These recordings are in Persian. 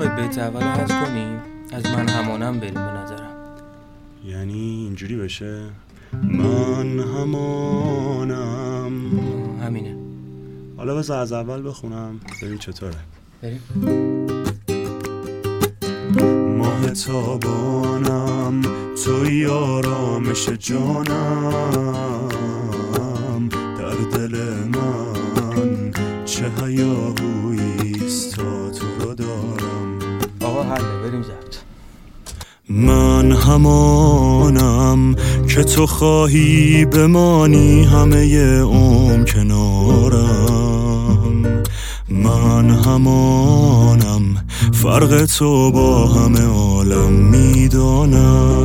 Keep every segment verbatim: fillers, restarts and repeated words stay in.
میخوای بیت اول رو حذف کنیم از من همانم بریم به نظرم. یعنی اینجوری بشه من همانم. همینه. حالا بذار از اول بخونم ببین چطوره. بریم. ماه تابانم توی آرامش جانم، در دل من چه هیاهوییست تا تو رو دارم. آقا حله بریم زبط. من همانم که تو خواهی بمانی همه عمر کنارم. من همانم فرق تو با همه عالم میدانم.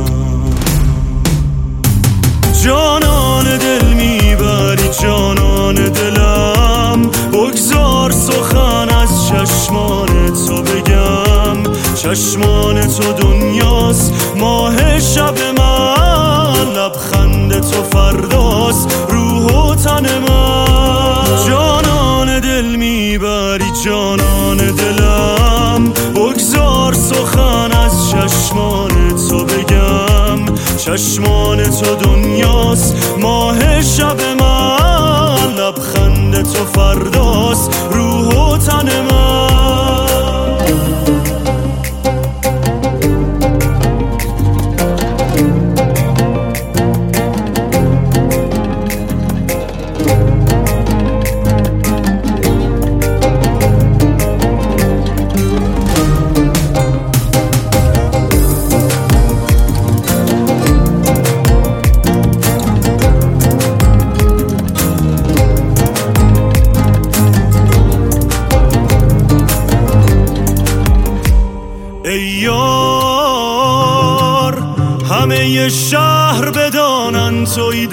جانان دل میبری جانان دلم، بگذار سخن از چشمان تو بگم. چشمان تو دنیاست ماه شب من، لبخند تو فرداست روح و تن من. جانان دل میبری جانان دلم، بگذار سخن از چشمان تو بگم. چشمان تو دنیاست ماه شب من، لبخند تو فرداست روح و تن من. ای یار همه شهر بدانن توی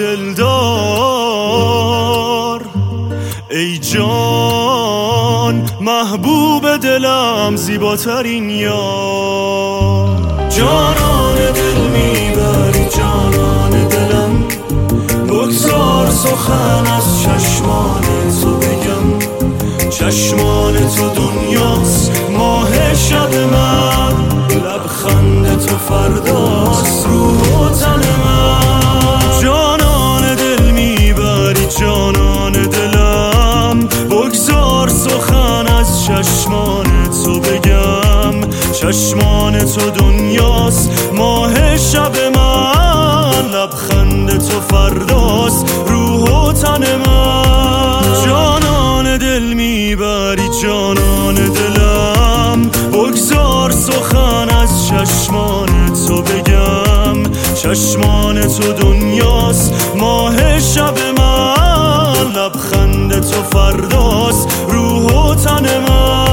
دلدار. ای جان محبوب دلم زیباترین یار. جانان دل میبری جانان دلم، بگذار سخن از چشمان تو بگم. چشمان تو دنیاست ماه شب من، لبخند تو فرداست روح و تن من. جانان دل میبری جانان دلم، بگذار سخن از چشمان تو بگم. چشمان تو دنیاست ماه شب من، لبخند تو فرداست روح و تن من. جانان دل میبری جانان دلم، بگذار سخن از چشمان تو بگم. چشمان تو دنیاست ماه شب من، لبخند تو فرداست روح و تن من.